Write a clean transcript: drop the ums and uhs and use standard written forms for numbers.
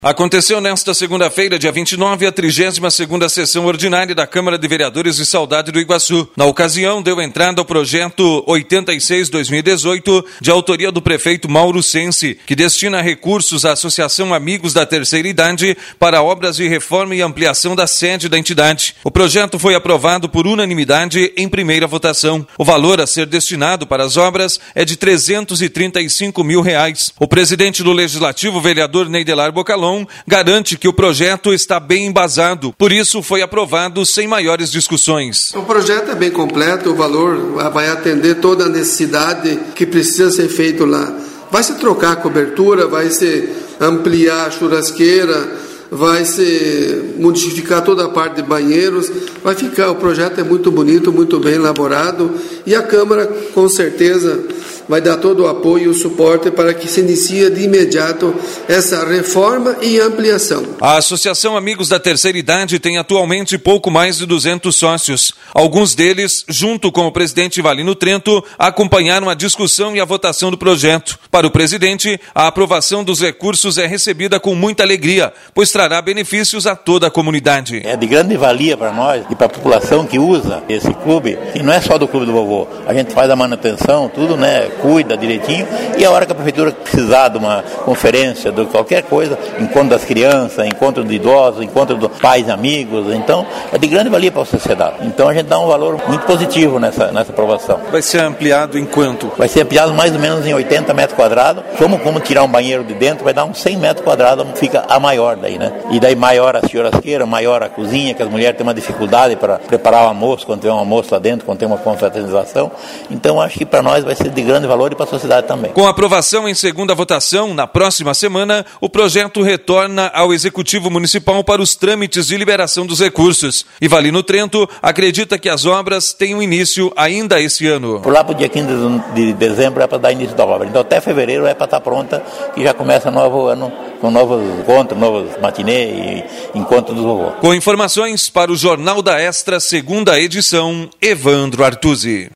Aconteceu nesta segunda-feira, dia 29, a 32ª sessão ordinária da Câmara de Vereadores de Saudade do Iguaçu. Na ocasião, deu entrada ao projeto 86/2018, de autoria do prefeito Mauro Sensi, que destina recursos à Associação Amigos da Terceira Idade para obras de reforma e ampliação da sede da entidade. O projeto foi aprovado por unanimidade em primeira votação. O valor a ser destinado para as obras é de R$335 mil. O presidente do Legislativo, vereador Neidelar Bocalon, garante que o projeto está bem embasado, por isso foi aprovado sem maiores discussões. O projeto é bem completo, o valor vai atender toda a necessidade que precisa ser feito lá. Vai se trocar a cobertura, vai se ampliar a churrasqueira, vai se modificar toda a parte de banheiros, o projeto é muito bonito, muito bem elaborado e a Câmara com certeza vai dar todo o apoio e o suporte para que se inicie de imediato essa reforma e ampliação. A Associação Amigos da Terceira Idade tem atualmente pouco mais de 200 sócios. Alguns deles, junto com o presidente Ivalino Trento, acompanharam a discussão e a votação do projeto. Para o presidente, a aprovação dos recursos é recebida com muita alegria, pois trará benefícios a toda a comunidade. É de grande valia para nós e para a população que usa esse clube, e não é só do Clube do Vovô. A gente faz a manutenção, tudo, cuida direitinho, e a hora que a prefeitura precisar de uma conferência, de qualquer coisa, encontro das crianças, encontro de idosos, encontro de pais e amigos, então é de grande valia para a sociedade. Então a gente dá um valor muito positivo nessa aprovação. Vai ser ampliado em quanto? Vai ser ampliado mais ou menos em 80 metros quadrados. Como tirar um banheiro de dentro, vai dar uns 100 metros quadrados, fica a maior daí, E daí maior a churrasqueira, maior a cozinha, que as mulheres têm uma dificuldade para preparar o almoço, quando tem um almoço lá dentro, quando tem uma confraternização. Então acho que para nós vai ser de grande valor e para a sociedade também. Com aprovação em segunda votação, na próxima semana, o projeto retorna ao Executivo Municipal para os trâmites de liberação dos recursos. Ivalino Trento acredita que as obras tenham início ainda esse ano. Por lá para o dia 15 de dezembro é para dar início da obra. Então até fevereiro é para estar pronta, que já começa novo ano com novos encontros, novos matinê e encontros do vovô. Com informações para o Jornal da Extra, segunda edição, Evandro Artuzzi.